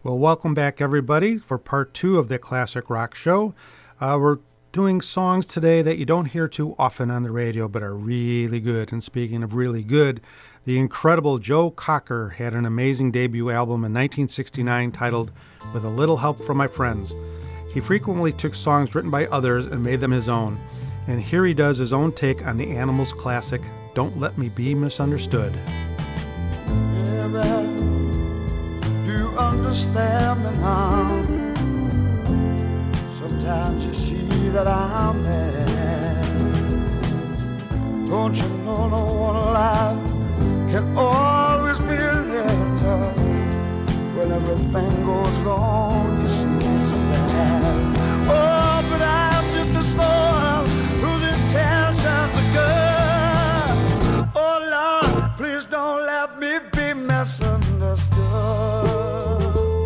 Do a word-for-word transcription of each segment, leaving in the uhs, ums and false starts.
Well, welcome back, everybody, for part two of the Classic Rock Show. Uh, we're doing songs today that you don't hear too often on the radio, but are really good. And speaking of really good, the incredible Joe Cocker had an amazing debut album in nineteen sixty-nine titled With a Little Help from My Friends. He frequently took songs written by others and made them his own. And here he does his own take on the Animals classic, Don't Let Me Be Misunderstood. Yeah, babe, you understand me now. Sometimes you see that I'm mad. Don't you know no one alive can always be a little. When everything goes wrong, you see so bad. Oh, but I'm just a soul whose intentions are good. Oh, Lord, please don't let me be misunderstood.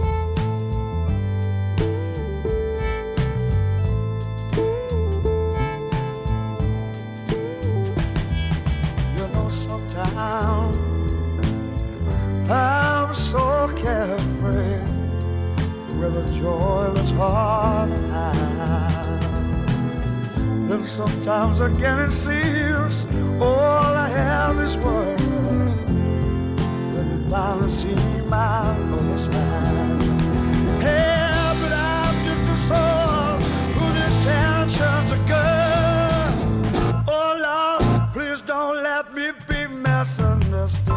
You know, sometimes I'm so carefree with a joy that's hard to hide. And sometimes again it seems all I have is words. Then you finally see my other side. Hey, but I'm just a soul whose intentions are good. Oh Lord, please don't let me be misunderstood.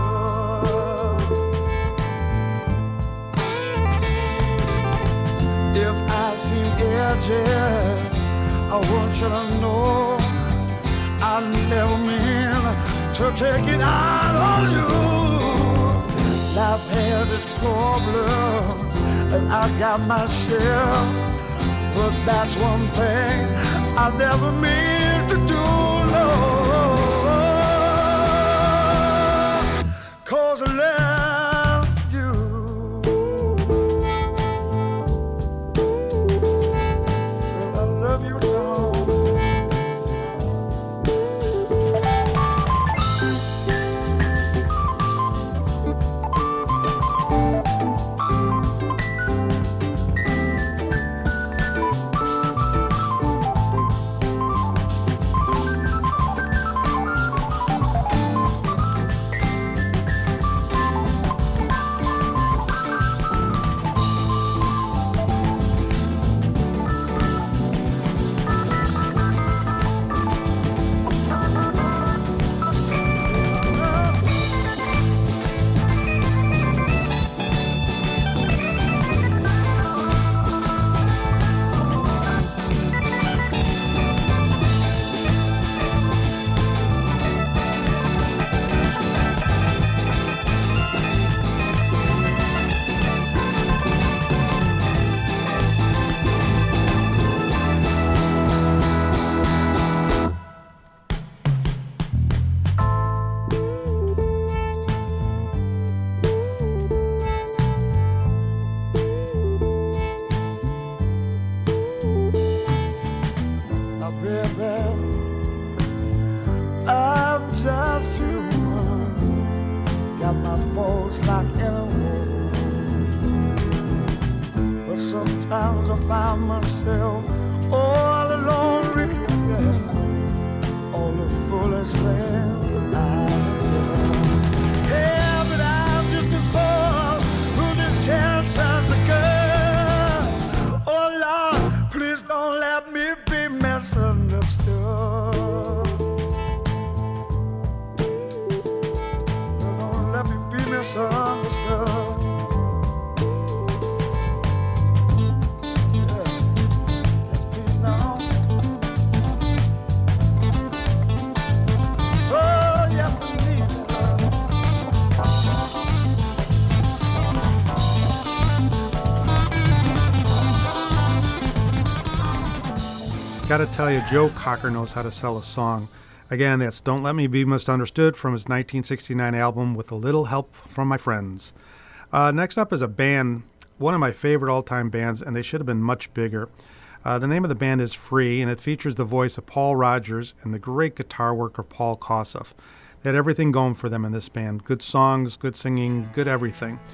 If I seem edgy, I want you to know I never mean to take it out on you. Life has its problems, and I got my share. But that's one thing I never mean to do, no. 'Cause I love you. I love you, Lord. Gotta tell you, Joe Cocker knows how to sell a song. Again, that's Don't Let Me Be Misunderstood from his nineteen sixty-nine album With a Little Help from My Friends. Uh, next up is a band, one of my favorite all-time bands, and they should have been much bigger. Uh, the name of the band is Free, and it features the voice of Paul Rodgers and the great guitar work of Paul Kossoff. They had everything going for them in this band. Good songs, good singing, good everything.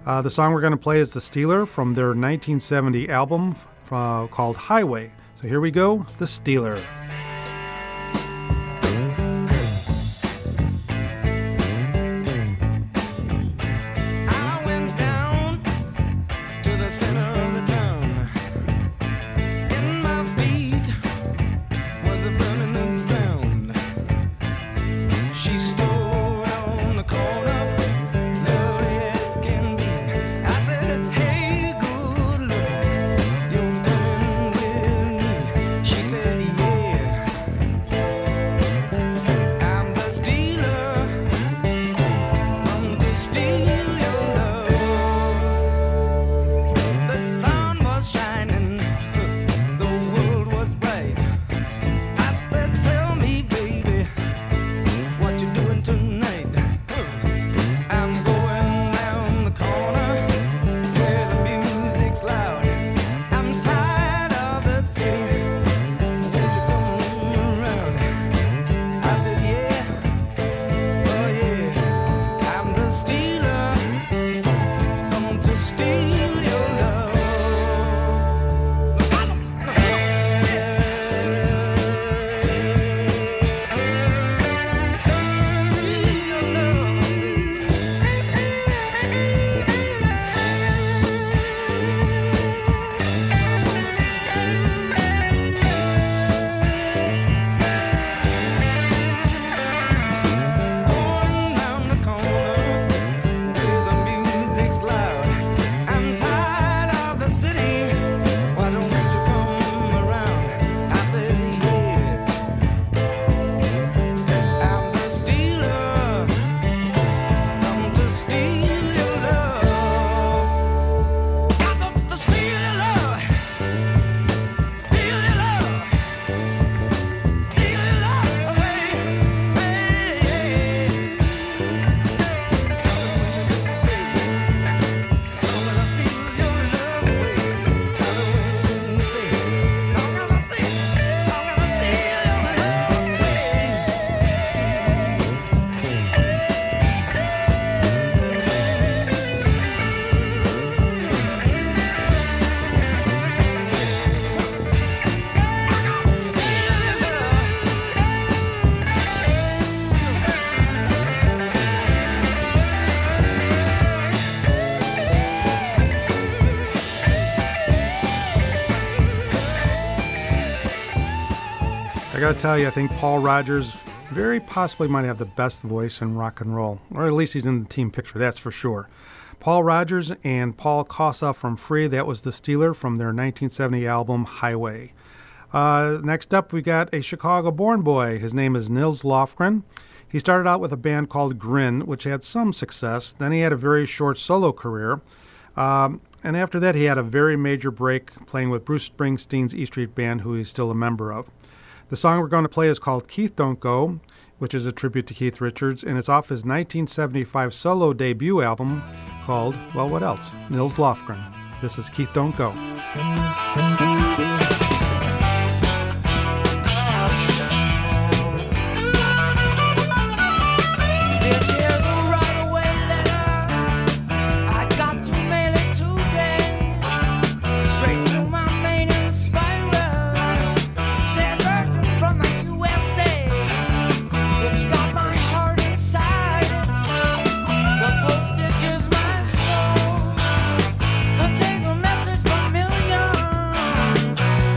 Uh, the song we're going to play is The Steeler from their nineteen seventy album uh, called Highway. So here we go, The Steeler. I gotta tell you, I think Paul Rodgers very possibly might have the best voice in rock and roll, or at least he's in the team picture, that's for sure. Paul Rodgers and Paul Kossoff from Free, that was The Steeler from their nineteen seventy album Highway. Uh, next up, we got a Chicago-born boy. His name is Nils Lofgren. He started out with a band called Grin, which had some success. Then he had a very short solo career. Um, and after that, he had a very major break playing with Bruce Springsteen's E Street Band, who he's still a member of. The song we're going to play is called Keith Don't Go, which is a tribute to Keith Richards, and it's off his nineteen seventy-five solo debut album called, well, what else? Nils Lofgren. This is Keith Don't Go. Contains a message from millions.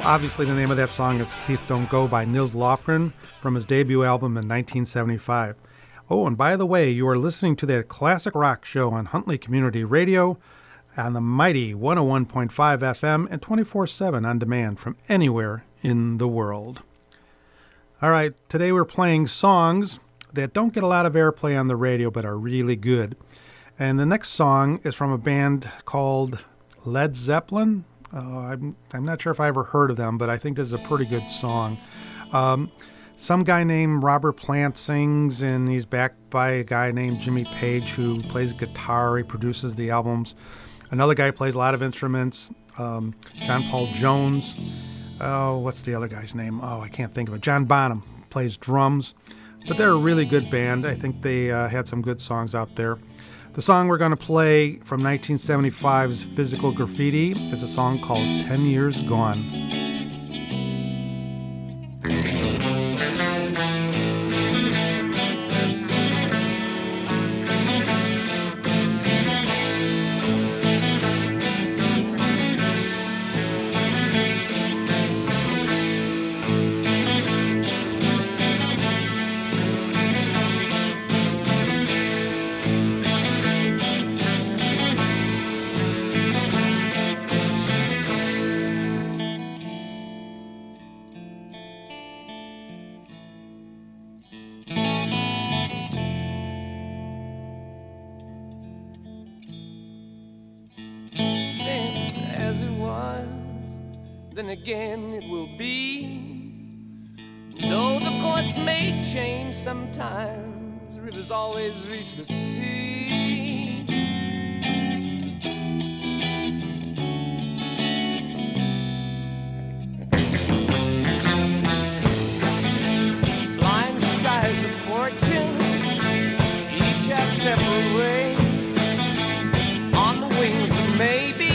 obviously the name of that song is Keith Don't Go by Nils Lofgren from his debut album in nineteen seventy-five. Oh, and by the way, you are listening to that classic rock show on Huntley Community Radio on the mighty one oh one point five F M and twenty-four seven on demand from anywhere in the world. All right, today we're playing songs that don't get a lot of airplay on the radio but are really good. And the next song is from a band called Led Zeppelin. Uh, I'm, I'm not sure if I ever heard of them, but I think this is a pretty good song. Um, some guy named Robert Plant sings, and he's backed by a guy named Jimmy Page who plays guitar. He produces the albums. Another guy plays a lot of instruments, um, John Paul Jones. Oh, what's the other guy's name? Oh, I can't think of it. John Bonham plays drums. But they're a really good band. I think they uh, had some good songs out there. The song we're going to play from nineteen seventy-five's Physical Graffiti is a song called ten years Gone. Then again it will be. Though the course may change sometimes, rivers always reach the sea. Blind skies of fortune, each have separate way. On the wings of maybe,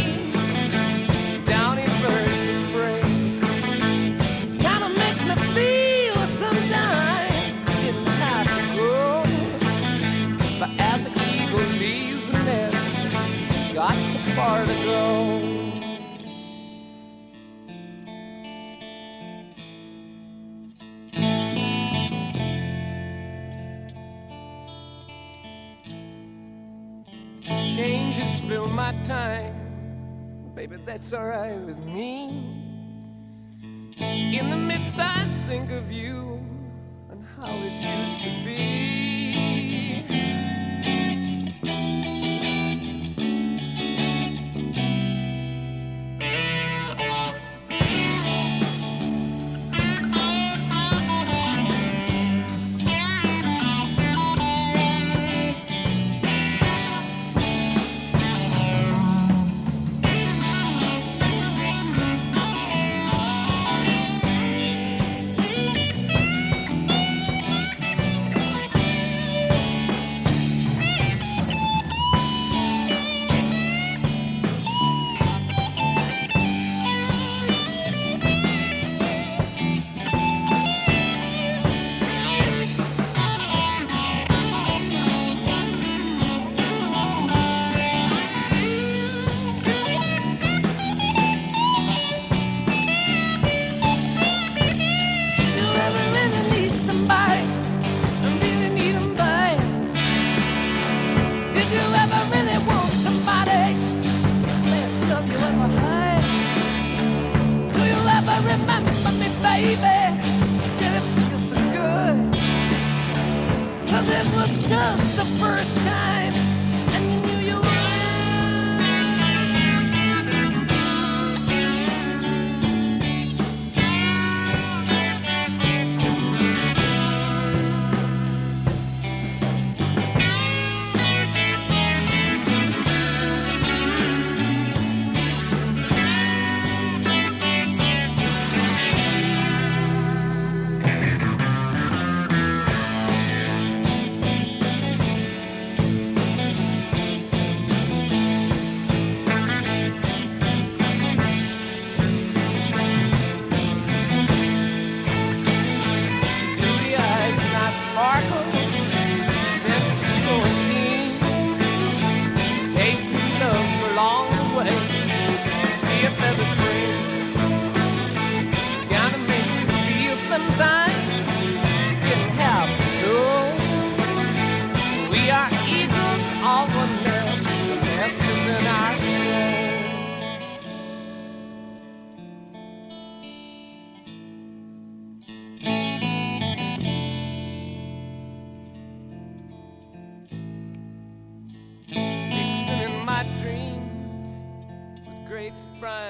got so far to go. Changes fill my time, baby, that's alright with me. In the midst I think of you and how it used to be.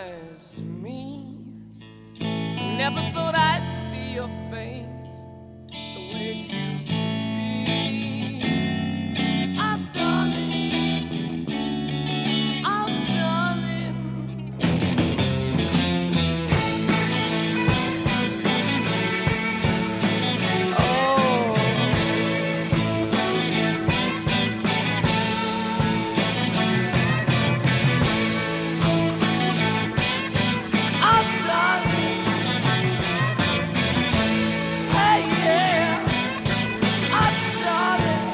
surprise me. Never thought I'd see your face the way it used to be. Oh, darling, oh, darling. Oh. Oh, darling. Hey, yeah. Oh, darling.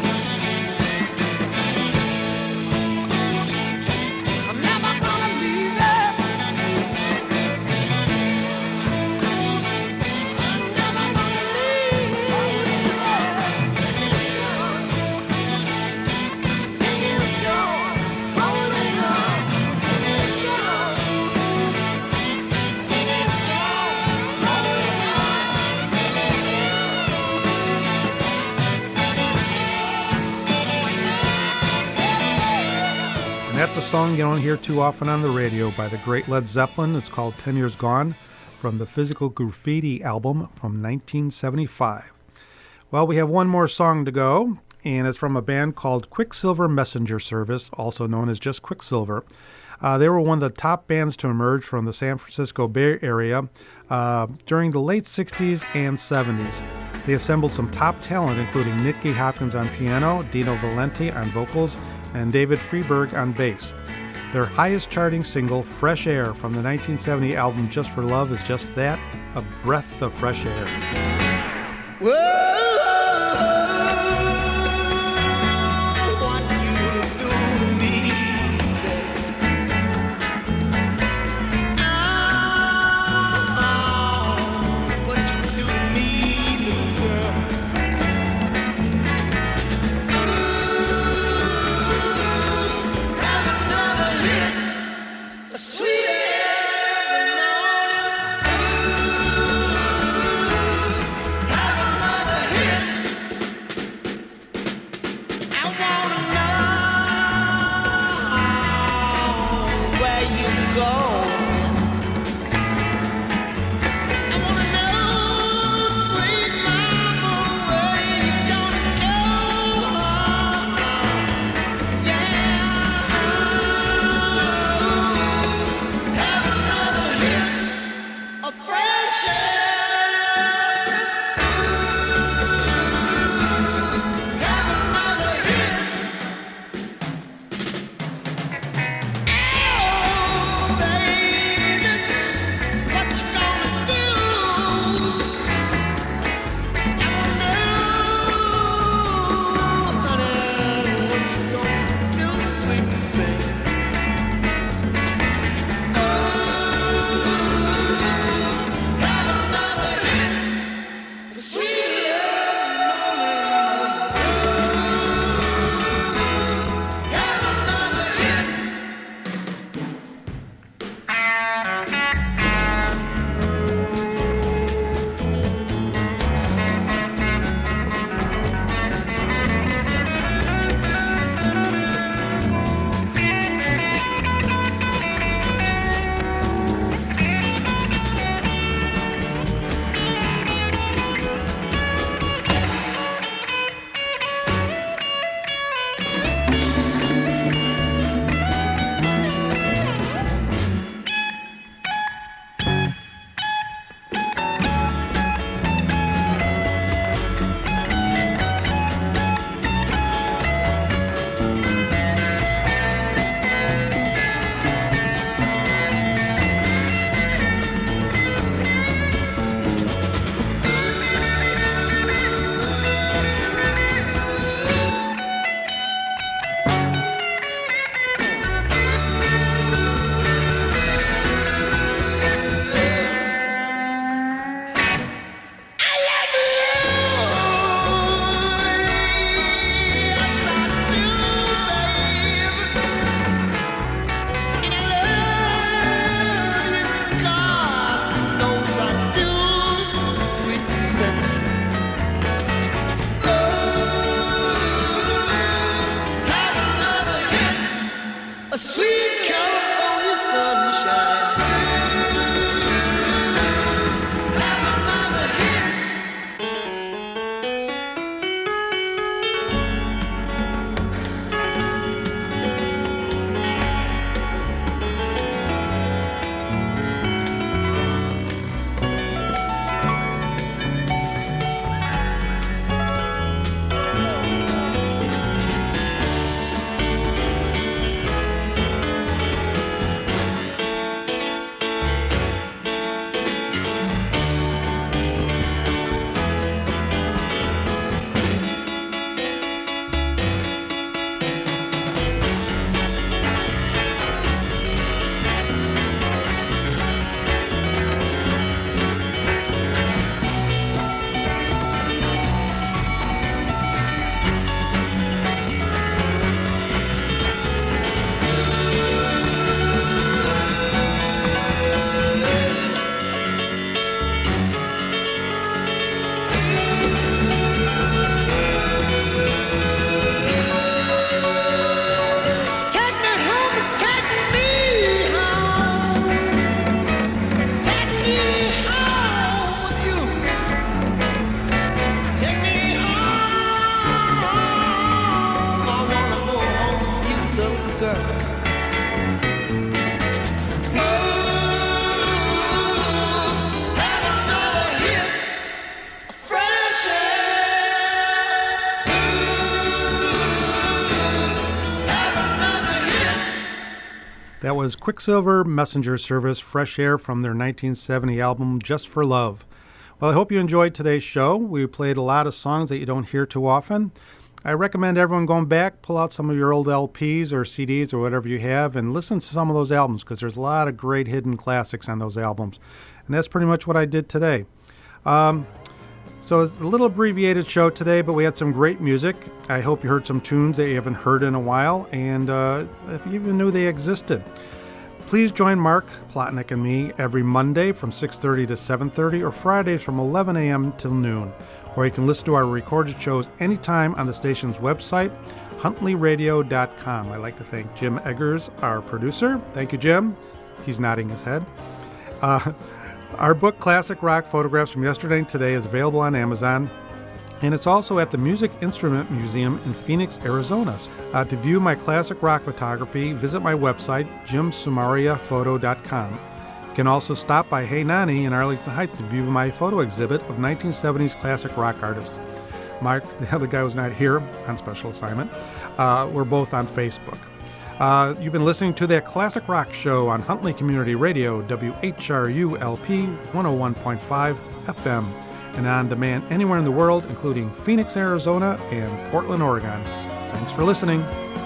I'm never gonna leave it. I'm never gonna leave it. Taking a door, holding on. Taking a door, holding And that's a song you don't hear too often on the radio by the great Led Zeppelin. It's called ten years Gone from the Physical Graffiti album from nineteen seventy-five. Well, we have one more song to go, and it's from a band called Quicksilver Messenger Service, also known as just Quicksilver. Uh, they were one of the top bands to emerge from the San Francisco Bay Area uh, during the late sixties and seventies. They assembled some top talent, including Nicky Hopkins on piano, Dino Valenti on vocals, and David Freeberg on bass. Their highest charting single, Fresh Air, from the nineteen seventy album Just for Love, is just that, a breath of fresh air. What you do to me, oh, what you do to me, little girl. Have another hit, a sweet every morning. Have another hit. was Quicksilver Messenger Service, Fresh Air, from their nineteen seventy album, Just for Love. Well, I hope you enjoyed today's show. We played a lot of songs that you don't hear too often. I recommend everyone going back, pull out some of your old L Ps or C Ds or whatever you have, and listen to some of those albums, because there's a lot of great hidden classics on those albums. And that's pretty much what I did today. Um, so it's a little abbreviated show today, but we had some great music. I hope you heard some tunes that you haven't heard in a while, and uh, if you even knew they existed. Please join Mark Plotnick and me every Monday from six thirty to seven thirty, or Fridays from eleven a.m. till noon, or you can listen to our recorded shows anytime on the station's website, huntley radio dot com. I'd like to thank Jim Eggers, our producer. Thank you, Jim. He's nodding his head. Uh, our book, Classic Rock Photographs from Yesterday and Today, is available on Amazon, and it's also at the Music Instrument Museum in Phoenix, Arizona. Uh, to view my classic rock photography, visit my website, jim sumaria photo dot com. You can also stop by Hey Nani in Arlington Heights to view my photo exhibit of nineteen seventies classic rock artists. Mark, the other guy, was not here on special assignment. Uh, we're both on Facebook. Uh, you've been listening to that Classic Rock Show on Huntley Community Radio, W H R U L P one oh one point five F M, and on demand anywhere in the world, including Phoenix, Arizona, and Portland, Oregon. Thanks for listening.